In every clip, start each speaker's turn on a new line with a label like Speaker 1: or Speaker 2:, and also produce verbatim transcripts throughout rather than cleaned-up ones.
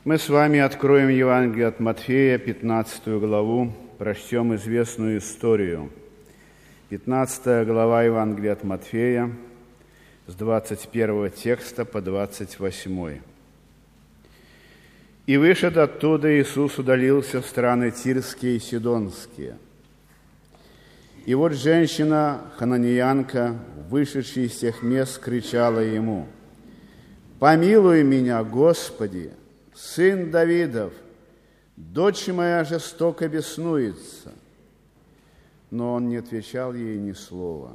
Speaker 1: Мы с вами откроем Евангелие от Матфея, пятнадцатую главу, прочтем известную историю. пятнадцатая глава Евангелия от Матфея, с двадцать первого текста по двадцать восьмой. «И вышед оттуда Иисус удалился в страны Тирские и Сидонские. И вот женщина, хананеянка, вышедшая из тех мест, кричала ему: „Помилуй меня, Господи, сын Давидов, дочь моя жестоко беснуется“. Но он не отвечал ей ни слова.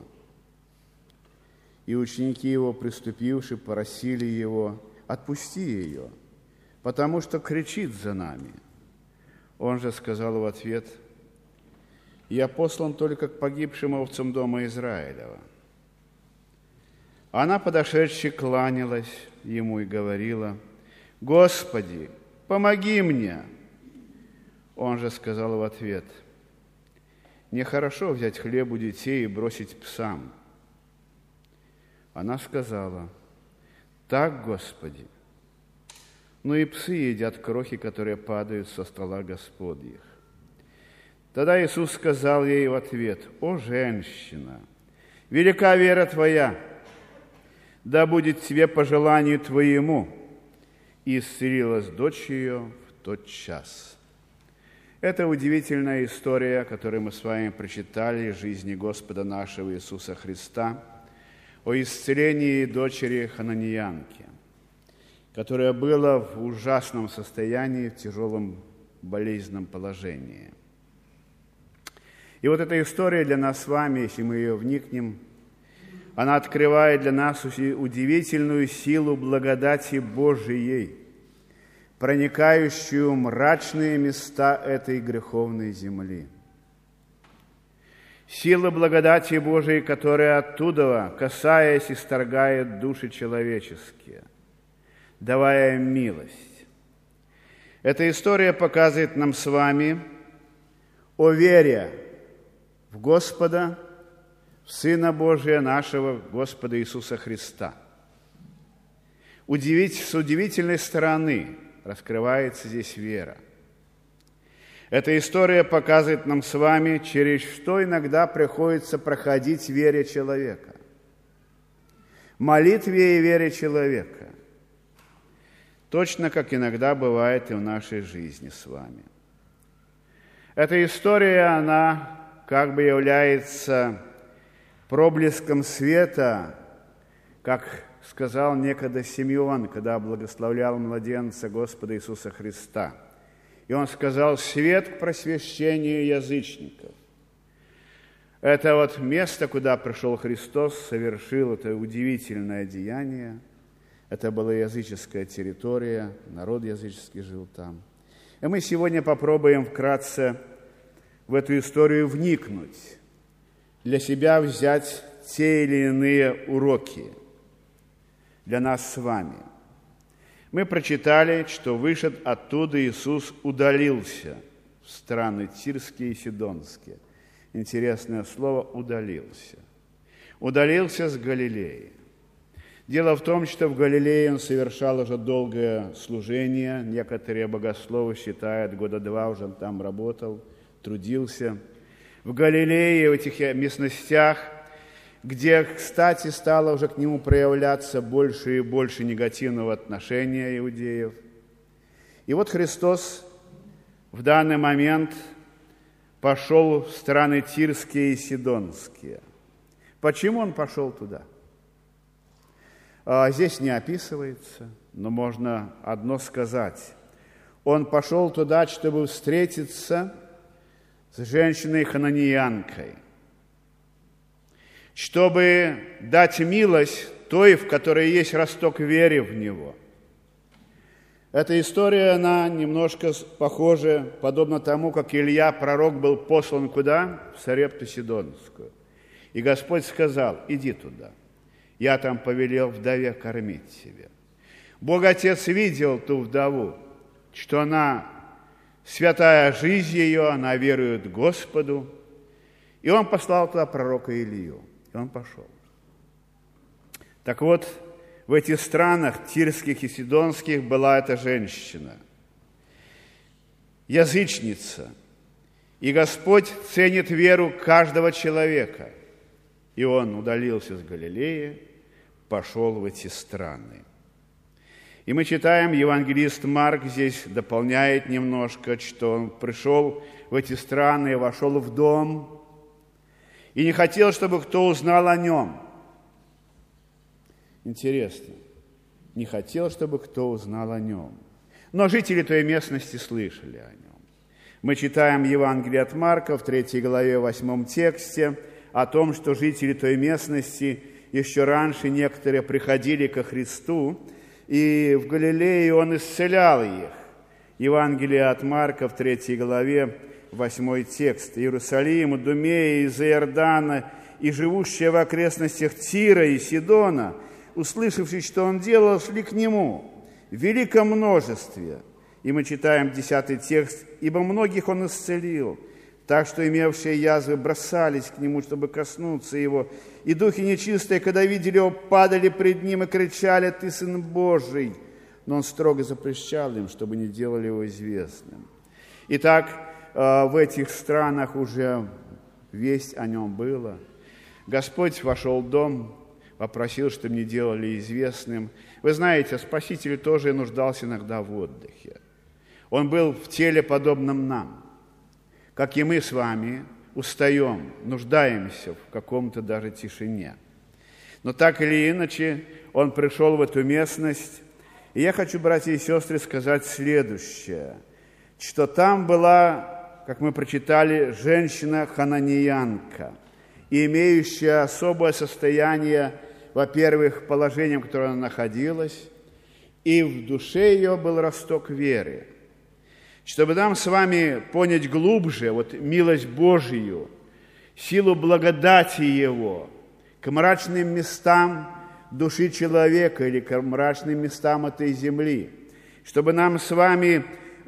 Speaker 1: И ученики его, приступивши, просили его: „Отпусти ее, потому что кричит за нами“. Он же сказал в ответ: „Я послан только к погибшим овцам дома Израилева“. Она, подошедши, кланялась ему и говорила: „Господи, помоги мне“. Он же сказал в ответ: „Нехорошо взять хлеб у детей и бросить псам“. Она сказала: „Так, Господи, но и псы едят крохи, которые падают со стола Господних“. Тогда Иисус сказал ей в ответ: „О, женщина, велика вера твоя, да будет тебе по желанию твоему“. И исцелилась дочь ее в тот час». Это удивительная история, которую мы с вами прочитали из жизни Господа нашего Иисуса Христа, о исцелении дочери хананеянки, которая была в ужасном состоянии, в тяжелом болезненном положении. И вот эта история для нас с вами, если мы ее вникнем, она открывает для нас удивительную силу благодати Божией, проникающую в мрачные места этой греховной земли. Сила благодати Божией, которая оттуда, касаясь, исторгает души человеческие, давая им милость. Эта история показывает нам с вами о вере в Господа, в Сына Божия нашего, Господа Иисуса Христа. Удивить, с удивительной стороны раскрывается здесь вера. Эта история показывает нам с вами, через что иногда приходится проходить вере человека. Молитве и вере человека. Точно как иногда бывает и в нашей жизни с вами. Эта история, она как бы является проблеском света, как сказал некогда Симеон, когда благословлял младенца Господа Иисуса Христа. И он сказал: «Свет к просвещению язычников». Это вот место, куда пришел Христос, совершил это удивительное деяние. Это была языческая территория, народ языческий жил там. И мы сегодня попробуем вкратце в эту историю вникнуть, для себя взять те или иные уроки для нас с вами. Мы прочитали, что вышед оттуда Иисус удалился в страны Тирские и Сидонские. Интересное слово «удалился». Удалился с Галилеи. Дело в том, что в Галилее он совершал уже долгое служение. Некоторые богословы считают, года два уже он там работал, трудился. В Галилее, в этих местностях, где, кстати, стало уже к нему проявляться больше и больше негативного отношения иудеев. И вот Христос в данный момент пошел в страны Тирские и Сидонские. Почему он пошел туда? Здесь не описывается, но можно одно сказать. Он пошел туда, чтобы встретиться с женщиной-хананеянкой, чтобы дать милость той, в которой есть росток веры в Него. Эта история, она немножко похожа, подобно тому, как Илья, пророк, был послан куда? В Сарепту Сидонскую. И Господь сказал: «Иди туда, я там повелел вдове кормить тебя». Бог Отец видел ту вдову, что она, святая жизнь ее, она верует Господу, и Он послал туда пророка Илью. И он пошел. Так вот, в этих странах, Тирских и Сидонских, была эта женщина, язычница. И Господь ценит веру каждого человека. И он удалился с Галилеи, пошел в эти страны. И мы читаем, евангелист Марк здесь дополняет немножко, что он пришел в эти страны, вошел в дом и не хотел, чтобы кто узнал о нем. Интересно, не хотел, чтобы кто узнал о нем. Но жители той местности слышали о нем. Мы читаем Евангелие от Марка в третьей главе, восьмом тексте о том, что жители той местности еще раньше некоторые приходили ко Христу, и в Галилее Он исцелял их. Евангелие от Марка в третьей главе, восьмой текст. Иерусалим, Идумея, из Иордана и живущие в окрестностях Тира и Сидона, услышавши, что Он делал, шли к Нему в великом множестве. И мы читаем десятый текст. «Ибо многих Он исцелил, так что имевшие язвы бросались к Нему, чтобы коснуться Его. И духи нечистые, когда видели Его, падали пред Ним и кричали: Ты Сын Божий!» Но Он строго запрещал им, чтобы не делали Его известным. Итак, в этих странах уже весть о Нем была. Господь вошел в дом, попросил, чтобы не делали известным. Вы знаете, Спаситель тоже нуждался иногда в отдыхе. Он был в теле, подобном нам. Как и мы с вами устаем, нуждаемся в каком-то даже тишине. Но так или иначе, Он пришел в эту местность. И я хочу, братья и сестры, сказать следующее, что там была, как мы прочитали, женщина-хананиянка, имеющая особое состояние, во-первых, положением, в котором она находилась, и в душе ее был росток веры. Чтобы нам с вами понять глубже вот милость Божию, силу благодати Его к мрачным местам души человека или к мрачным местам этой земли, чтобы нам с вами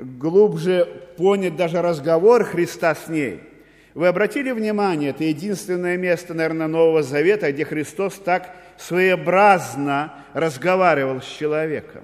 Speaker 1: глубже понять даже разговор Христа с ней. Вы обратили внимание, это единственное место, наверное, Нового Завета, где Христос так своеобразно разговаривал с человеком.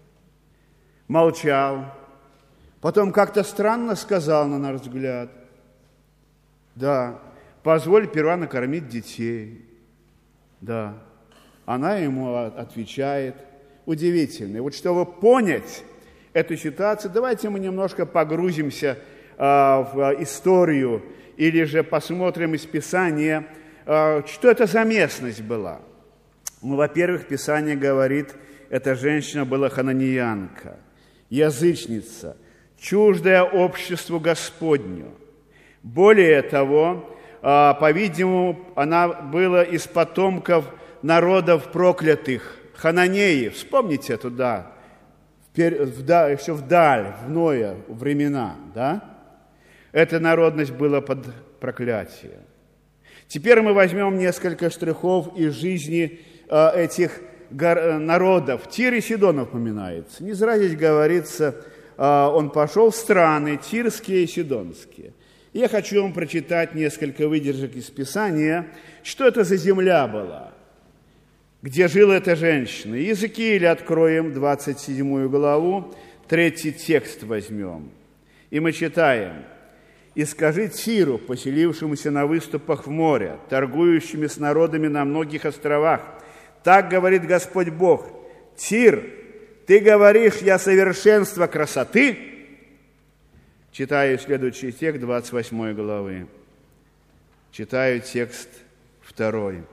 Speaker 1: Молчал, потом как-то странно сказал, на наш взгляд: да, позволь сперва накормить детей. Да, она ему отвечает. Удивительно. И вот чтобы понять эту ситуацию, давайте мы немножко погрузимся а, в историю или же посмотрим из Писания, а, что это за местность была. Ну, во-первых, Писание говорит, эта женщина была хананиянка, язычница, чуждая обществу Господню. Более того, а, по-видимому, она была из потомков народов проклятых, хананеев. Вспомните туда, еще вдаль, в Ноя времена, да? Эта народность была под проклятием. Теперь мы возьмем несколько штрихов из жизни э, этих гор, народов. Тир и Сидон упоминается. Не зря здесь говорится, э, он пошел в страны тирские и сидонские. Я хочу вам прочитать несколько выдержек из Писания, что это за земля была, где жила эта женщина. Иезекииля откроем, двадцать седьмую главу, третий текст возьмем. И мы читаем: «И скажи Тиру, поселившемуся на выступах в море, торгующими с народами на многих островах, так говорит Господь Бог: Тир, ты говоришь, я совершенство красоты». Читаю следующий текст двадцать восьмой главы. Читаю текст второй.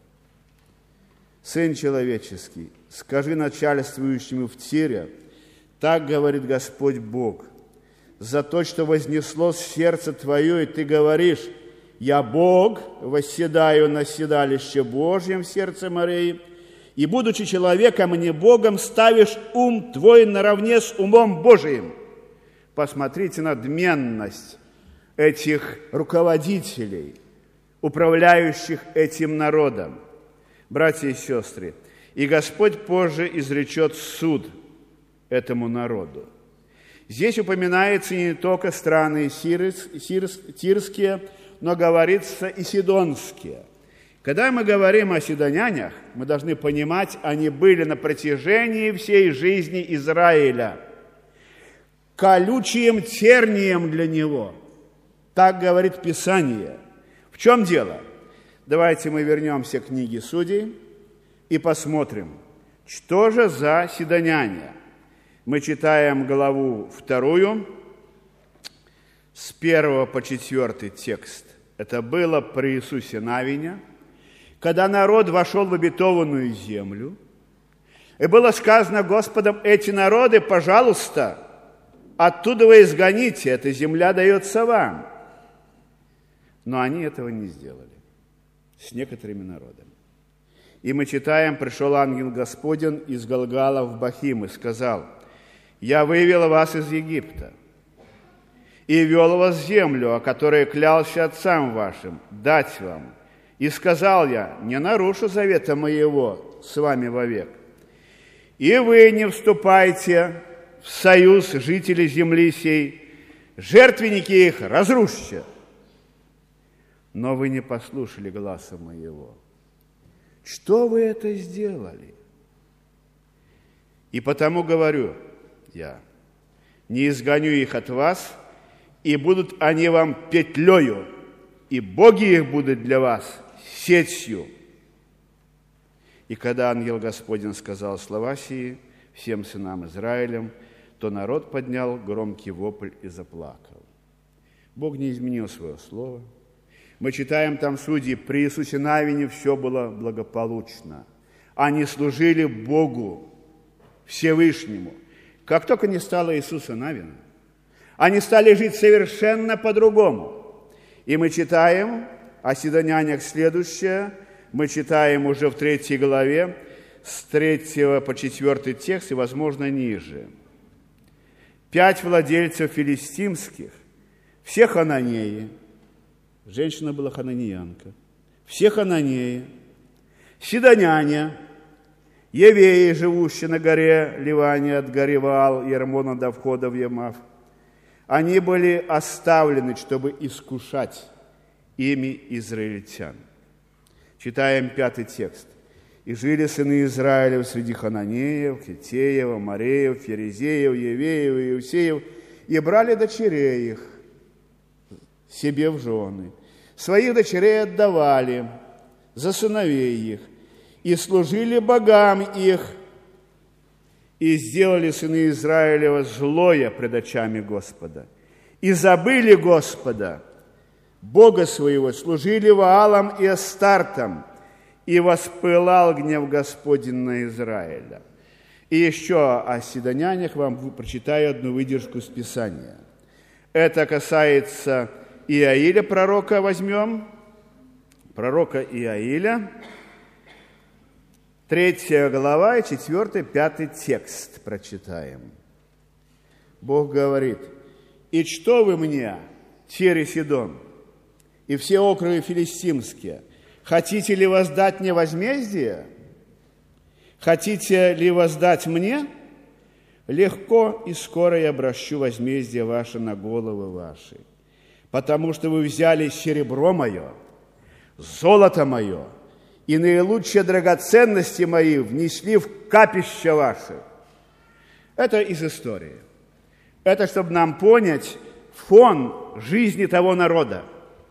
Speaker 1: «Сын человеческий, скажи начальствующему в Тире, так говорит Господь Бог, за то, что вознеслось сердце твое, и ты говоришь: я Бог, восседаю на седалище Божьем в сердце морей, и, будучи человеком, а не Богом, ставишь ум твой наравне с умом Божиим». Посмотрите на надменность этих руководителей, управляющих этим народом. Братья и сестры, и Господь позже изречет суд этому народу. Здесь упоминается не только страны тирские, но говорится и сидонские. Когда мы говорим о сидонянях, мы должны понимать, они были на протяжении всей жизни Израиля колючим тернием для него. Так говорит Писание. В чем дело? Давайте мы вернемся к книге Судей и посмотрим, что же за сидоняне. Мы читаем главу вторую, с первого по четвертый текст. Это было при Иисусе Навине, когда народ вошел в обетованную землю, и было сказано Господом: эти народы, пожалуйста, оттуда вы изгоните, эта земля дается вам. Но они этого не сделали с некоторыми народами. И мы читаем: пришел ангел Господень из Галгала в Бахим и сказал: я вывел вас из Египта и вел вас в землю, о которой клялся отцам вашим, дать вам. И сказал я: не нарушу завета моего с вами вовек. И вы не вступайте в союз жителей земли сей, жертвенники их разрушьте. Но вы не послушали гласа моего. Что вы это сделали? И потому говорю я: не изгоню их от вас, и будут они вам петлею, и боги их будут для вас сетью. И когда ангел Господень сказал слова сии всем сынам Израилем, то народ поднял громкий вопль и заплакал. Бог не изменил свое слово. Мы читаем там Судьи: при Иисусе Навине все было благополучно. Они служили Богу Всевышнему. Как только не стало Иисуса Навина, они стали жить совершенно по-другому. И мы читаем о сидонянях следующее. Мы читаем уже в третьей главе, с третьего по четвертый текст, и, возможно, ниже. Пять владельцев филистимских, все хананеи, женщина была хананиянка, все хананеи, сидоняне, евеи, живущие на горе Ливане, от горы Ваал и Ермона до входа в Ямав, они были оставлены, чтобы искушать ими израильтян. Читаем пятый текст. «И жили сыны Израилев среди хананеев, хиттеев, амореев, ферезеев, евеев и иусеев, и брали дочерей их себе в жены. Своих дочерей отдавали за сыновей их, и служили богам их, и сделали сыны Израилева злое пред очами Господа, и забыли Господа, Бога своего, служили Ваалам и Астартам, и воспылал гнев Господень на Израиля». И еще о сидонянях вам прочитаю одну выдержку с Писания. Это касается Иаиля, пророка возьмем, пророка Иаиля, третья глава и четвертый, пятый текст прочитаем. Бог говорит: «И что вы мне, Тир и Сидон, и все округи филистимские, хотите ли воздать мне возмездие? Хотите ли воздать мне? Легко и скоро я обращу возмездие ваше на головы ваши, потому что вы взяли серебро мое, золото мое и наилучшие драгоценности мои внесли в капища ваши». Это из истории. Это чтобы нам понять фон жизни того народа.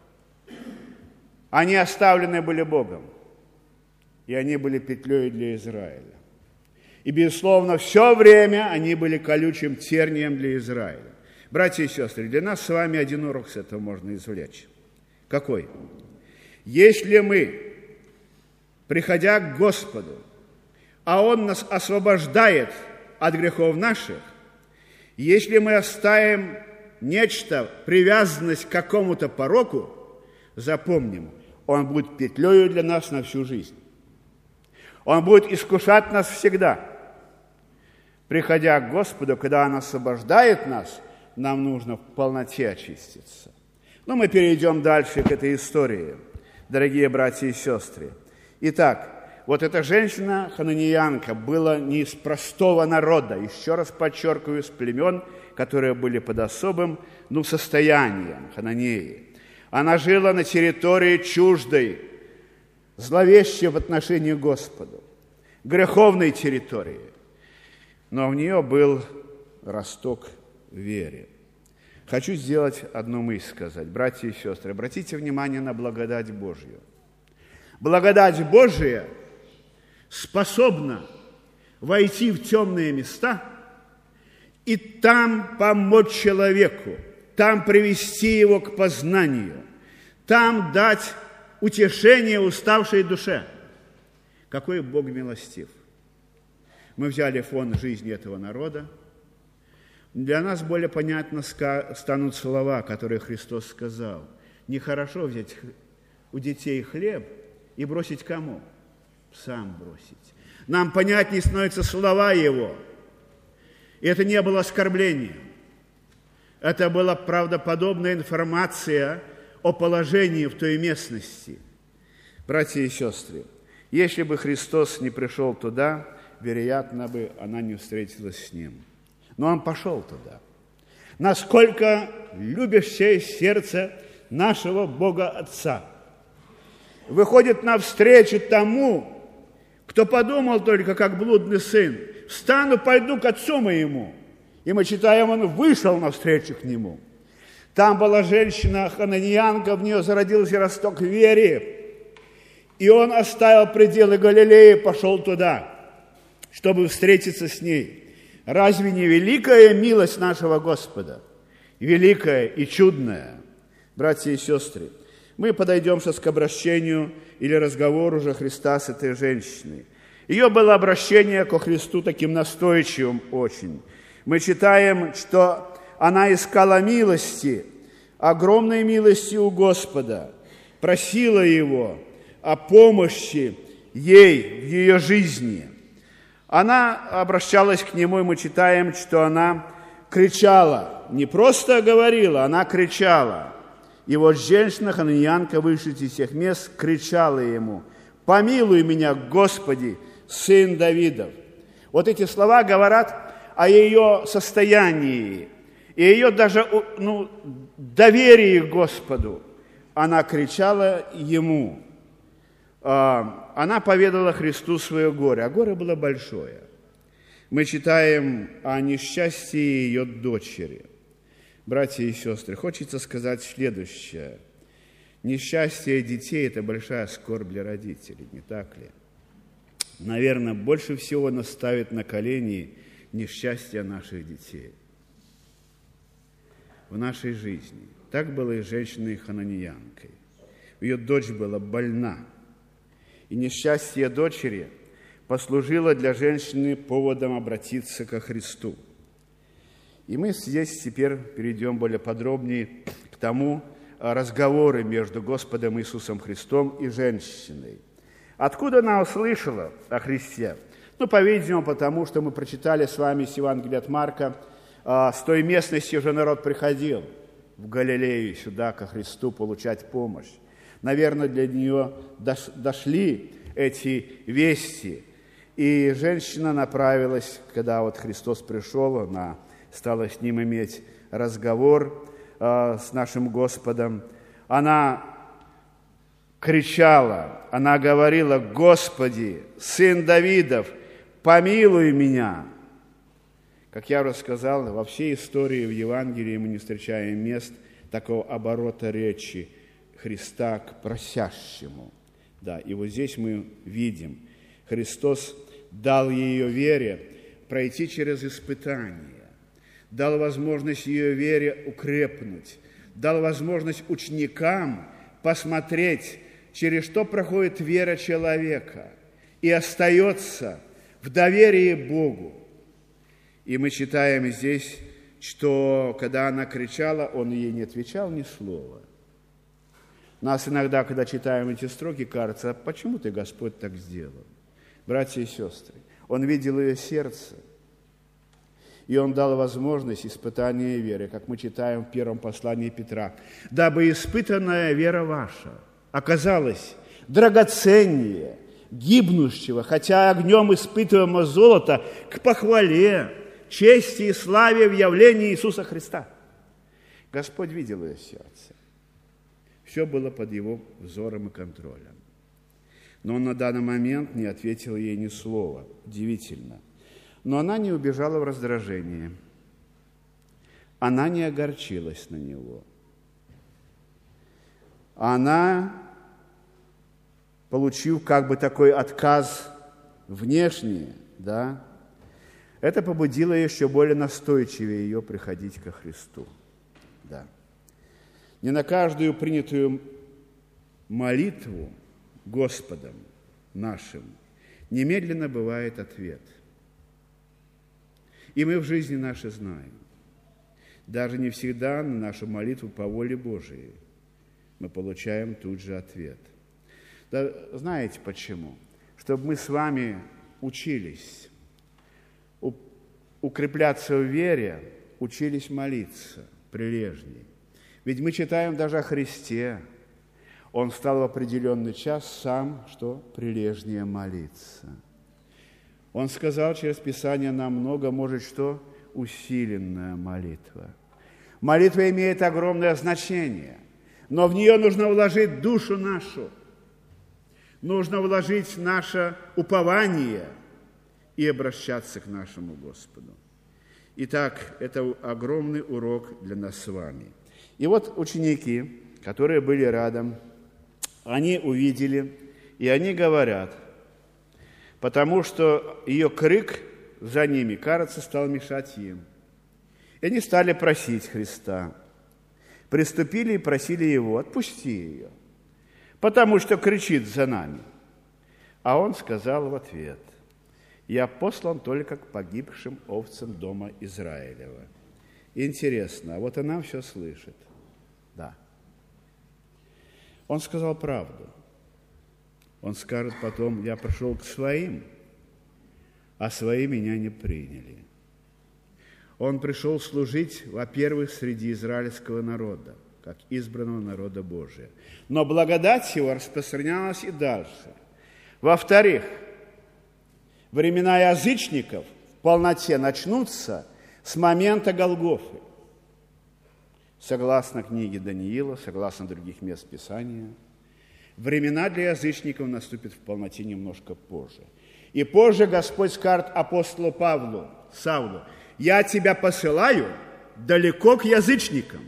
Speaker 1: Они оставлены были Богом, и они были петлей для Израиля. И, безусловно, все время они были колючим тернием для Израиля. Братья и сестры, для нас с вами один урок с этого можно извлечь. Какой? Если мы, приходя к Господу, а Он нас освобождает от грехов наших, если мы оставим нечто, привязанность к какому-то пороку, запомним, Он будет петлею для нас на всю жизнь. Он будет искушать нас всегда. Приходя к Господу, когда Он освобождает нас, нам нужно в полноте очиститься. Но мы перейдем дальше к этой истории, дорогие братья и сестры. Итак, вот эта женщина, хананиянка, была не из простого народа, еще раз подчеркиваю, с племен, которые были под особым, ну, состоянием, хананеи. Она жила на территории чуждой, зловещей в отношении к Господу, греховной территории. Но в нее был росток вере. Хочу сделать одну мысль сказать. Братья и сестры, обратите внимание на благодать Божью. Благодать Божия способна войти в темные места и там помочь человеку, там привести его к познанию, там дать утешение уставшей душе. Какой Бог милостив. Мы взяли фон жизни этого народа. Для нас более понятно станут слова, которые Христос сказал. Нехорошо взять у детей хлеб и бросить кому? Псам бросить. Нам понятнее становятся слова Его. И это не было оскорблением. Это была правдоподобная информация о положении в той местности. Братья и сестры, если бы Христос не пришел туда, вероятно бы она не встретилась с Ним. Но Он пошел туда. Насколько любящее сердце нашего Бога Отца выходит навстречу тому, кто подумал только, как блудный сын, «Встану, пойду к отцу моему». И мы читаем, он вышел навстречу к нему. Там была женщина, хананиянка, в нее зародился росток веры. И он оставил пределы Галилеи, пошел туда, чтобы встретиться с ней. Разве не великая милость нашего Господа? Великая и чудная. Братья и сестры, мы подойдем сейчас к обращению или разговору же Христа с этой женщиной. Ее было обращение ко Христу таким настойчивым очень. Мы читаем, что она искала милости, огромной милости у Господа, просила Его о помощи ей в ее жизни. Она обращалась к Нему, и мы читаем, что она кричала, не просто говорила, она кричала. И вот женщина, хананиянка, вышла из всех мест, кричала Ему: «Помилуй меня, Господи, Сын Давидов». Вот эти слова говорят о ее состоянии и ее даже ну, доверии к Господу. Она кричала Ему. Она поведала Христу свое горе, а горе было большое. Мы читаем о несчастье ее дочери. Братья и сестры, хочется сказать следующее. Несчастье детей – это большая скорбь для родителей, не так ли? Наверное, больше всего нас ставит на колени несчастье наших детей в нашей жизни. Так было и с женщиной-хананиянкой. Ее дочь была больна. И несчастье дочери послужило для женщины поводом обратиться ко Христу. И мы здесь теперь перейдем более подробнее к тому разговору между Господом Иисусом Христом и женщиной. Откуда она услышала о Христе? Ну, по-видимому, потому что мы прочитали с вами с Евангелия от Марка, с той местности уже народ приходил в Галилею сюда ко Христу получать помощь. Наверное, для нее дошли эти вести. И женщина направилась, когда вот Христос пришел, она стала с ним иметь разговор э, с нашим Господом. Она кричала, она говорила: «Господи, Сын Давидов, помилуй меня». Как я уже сказал, во всей истории в Евангелии мы не встречаем мест такого оборота речи Христа к просящему. Да, и вот здесь мы видим, Христос дал ее вере пройти через испытания, дал возможность ее вере укрепнуть, дал возможность ученикам посмотреть, через что проходит вера человека и остается в доверии Богу. И мы читаем здесь, что когда она кричала, он ей не отвечал ни слова. Нас иногда, когда читаем эти строки, кажется: а почему ты, Господь, так сделал? Братья и сестры, Он видел ее сердце, и Он дал возможность испытания веры, как мы читаем в первом послании Петра. «Дабы испытанная вера ваша оказалась драгоценнее, гибнущего, хотя огнем испытываемого золота, к похвале, чести и славе в явлении Иисуса Христа». Господь видел ее сердце. Все было под Его взором и контролем. Но Он на данный момент не ответил ей ни слова. Удивительно. Но она не убежала в раздражение. она не огорчилась на него. Она, получив как бы такой отказ внешний, да, это побудило еще более настойчивее ее приходить ко Христу. Да. Не на каждую принятую молитву Господом нашим немедленно бывает ответ. И мы в жизни нашей знаем, даже не всегда на нашу молитву по воле Божией мы получаем тут же ответ. Да, знаете почему? Чтобы мы с вами учились укрепляться в вере, учились молиться прилежней. Ведь мы читаем даже о Христе. Он стал в определенный час сам, что прилежнее молиться. Он сказал через Писание нам много, может, что усиленная молитва. Молитва имеет огромное значение, но в нее нужно вложить душу нашу, нужно вложить наше упование и обращаться к нашему Господу. Итак, это огромный урок для нас с вами. И вот ученики, которые были рядом, они увидели, и они говорят, потому что ее крик за ними, кажется, стал мешать им. И они стали просить Христа. Приступили и просили Его, отпусти ее, потому что кричит за нами. А Он сказал в ответ, я послан только к погибшим овцам дома Израилева. Интересно, а вот она все слышит. Да. Он сказал правду. Он скажет потом, я пришел к своим, а свои меня не приняли. Он пришел служить, во-первых, среди израильского народа, как избранного народа Божия. Но благодать его распространялась и дальше. Во-вторых, времена язычников в полноте начнутся с момента Голгофы. Согласно книге Даниила, согласно других мест Писания, времена для язычников наступят в полноте немножко позже. И позже Господь скажет апостолу Павлу, Савлу, «Я тебя посылаю далеко к язычникам».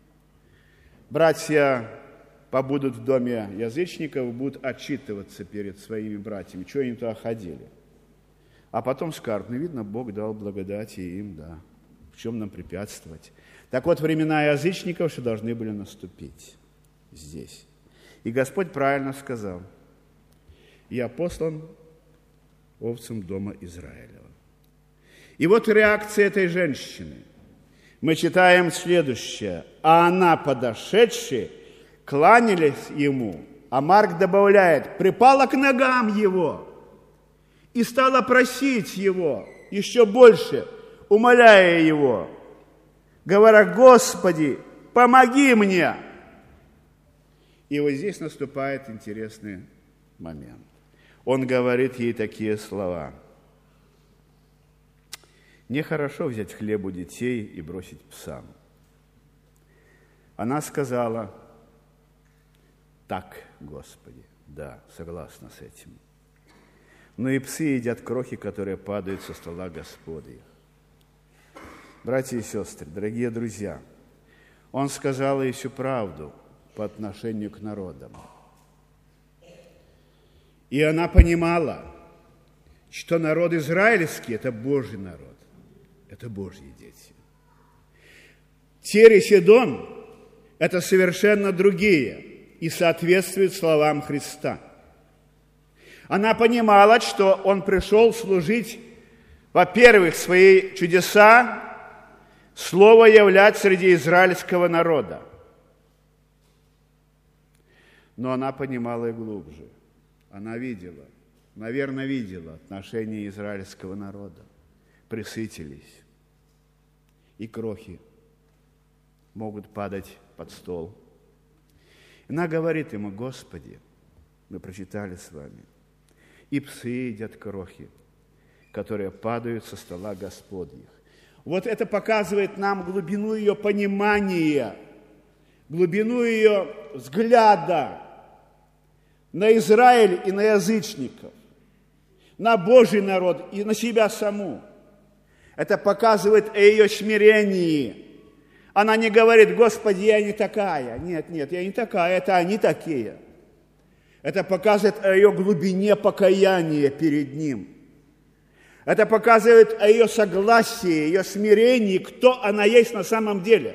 Speaker 1: Братья побудут в доме язычников, будут отчитываться перед своими братьями, что они туда ходили. А потом скажут, ну, видно, Бог дал благодать и им, да, в чем нам препятствовать. Так вот, времена язычников что должны были наступить здесь. И Господь правильно сказал, я послан овцам дома Израилева. И вот реакция этой женщины. Мы читаем следующее. А она, подошедшая, кланялись ему, а Марк добавляет, припала к ногам его и стала просить его еще больше, умоляя его, говоря, Господи, помоги мне. И вот здесь наступает интересный момент. Он говорит ей такие слова. Нехорошо взять хлеб у детей и бросить псам. Она сказала, так, Господи, да, согласна с этим. Но и псы едят крохи, которые падают со стола Господа их. Братья и сестры, дорогие друзья, он сказал ей всю правду по отношению к народам. И она понимала, что народ израильский – это Божий народ, это Божьи дети. Тир и Сидон – это совершенно другие и соответствуют словам Христа. Она понимала, что он пришел служить, во-первых, свои чудеса, слово являть среди израильского народа. Но она понимала и глубже. Она видела, наверное, видела отношение израильского народа. Присытились. И крохи могут падать под стол. Она говорит ему, Господи, мы прочитали с вами, и псы едят крохи, которые падают со стола Господних. Вот это показывает нам глубину ее понимания, глубину ее взгляда на Израиль и на язычников, на Божий народ и на себя саму. Это показывает о ее смирении, Она не говорит: Господи, я не такая. Нет, нет, я не такая, это они такие. Это показывает о ее глубине покаяния перед Ним. Это показывает о ее согласии, ее смирении, кто она есть на самом деле.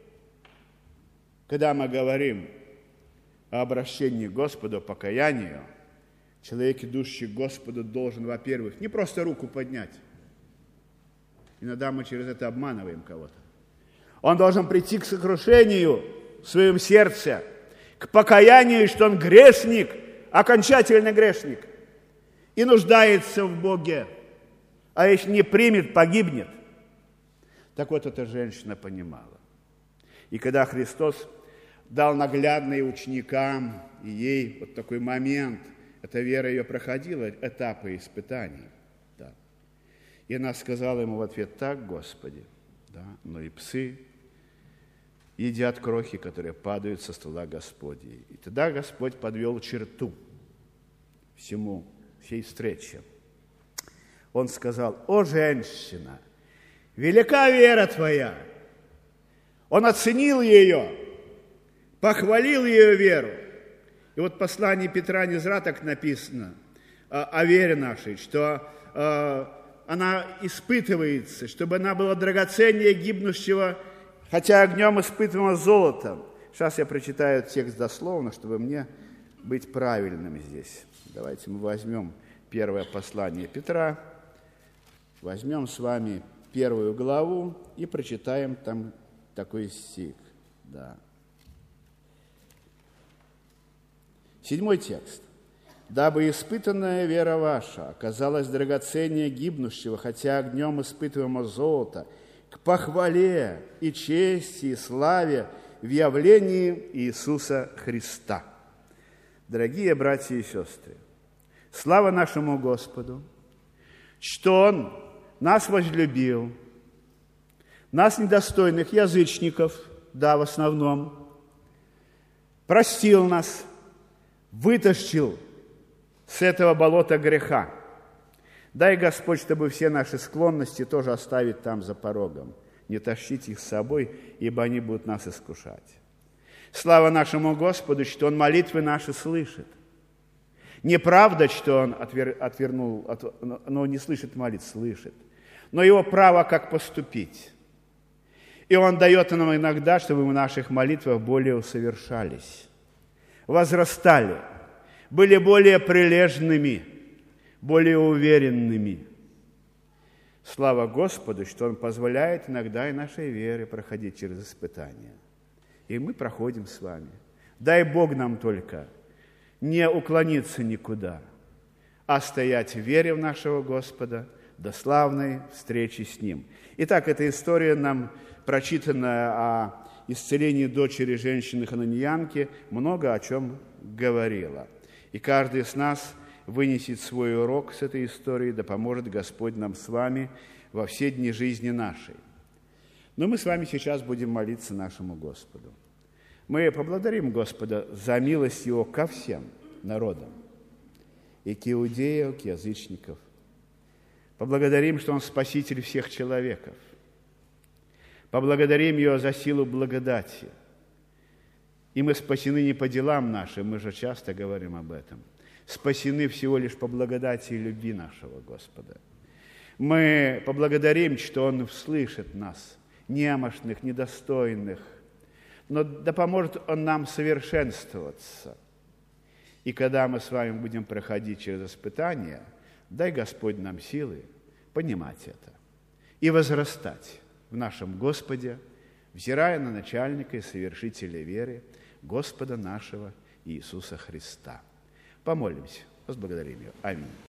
Speaker 1: Когда мы говорим о обращении к Господу, покаянию, человек, идущий к Господу, должен, во-первых, не просто руку поднять. Иногда мы через это обманываем кого-то. Он должен прийти к сокрушению в своем сердце, к покаянию, что он грешник, окончательный грешник, и нуждается в Боге. А если не примет, погибнет. Так вот, эта женщина понимала. И когда Христос дал наглядные ученикам и ей вот такой момент, эта вера ее проходила этапы испытаний. Да. И она сказала ему в ответ: так, Господи, да, но и псы едят крохи, которые падают со стола Господней. И тогда Господь подвел черту всему, всей встрече. Он сказал: о, женщина, велика вера твоя. Он оценил ее, похвалил ее веру. И вот в послании Петра Низра так написано о, о вере нашей, что э, она испытывается, чтобы она была драгоценнее гибнущего, хотя огнем испытываемо золотом. Сейчас я прочитаю текст дословно, чтобы мне быть правильным здесь. Давайте мы возьмем первое послание Петра, возьмем с вами первую главу и прочитаем там такой стих. Да. Седьмой текст. «Дабы испытанная вера ваша оказалась драгоценнее гибнущего, хотя огнем испытываемо золото, к похвале и чести и славе в явлении Иисуса Христа». Дорогие братья и сестры, слава нашему Господу, что Он нас возлюбил, нас, недостойных язычников, да, в основном, простил нас, вытащил с этого болота греха. Дай, Господь, чтобы все наши склонности тоже оставить там за порогом, не тащить их с собой, ибо они будут нас искушать. Слава нашему Господу, что Он молитвы наши слышит. Неправда, что Он отвер, отвернул, от, но не слышит молитв, слышит. Но Его право, как поступить. И Он дает нам иногда, чтобы мы в наших молитвах более усовершались, возрастали, были более прилежными, более уверенными. Слава Господу, что Он позволяет иногда и нашей вере проходить через испытания. И мы проходим с вами. Дай Бог нам только не уклониться никуда, а стоять в вере в нашего Господа до славной встречи с Ним. Итак, эта история нам, прочитанная о исцелении дочери женщины-хананеянки, много о чем говорила. И каждый из нас вынесет свой урок с этой истории, да поможет Господь нам с вами во все дни жизни нашей. Но мы с вами сейчас будем молиться нашему Господу. Мы поблагодарим Господа за милость Его ко всем народам, и к иудеям, и к язычникам. Поблагодарим, что Он спаситель всех человеков. Поблагодарим Его за силу благодати. И мы спасены не по делам нашим, мы же часто говорим об этом. Спасены всего лишь по благодати и любви нашего Господа. Мы поблагодарим, что Он слышит нас, немощных, недостойных, но да поможет Он нам совершенствоваться. И когда мы с вами будем проходить через испытания, дай Господь нам силы понимать это и возрастать в нашем Господе, взирая на начальника и совершителя веры, Господа нашего Иисуса Христа. Помолимся, возблагодарим Его. Аминь.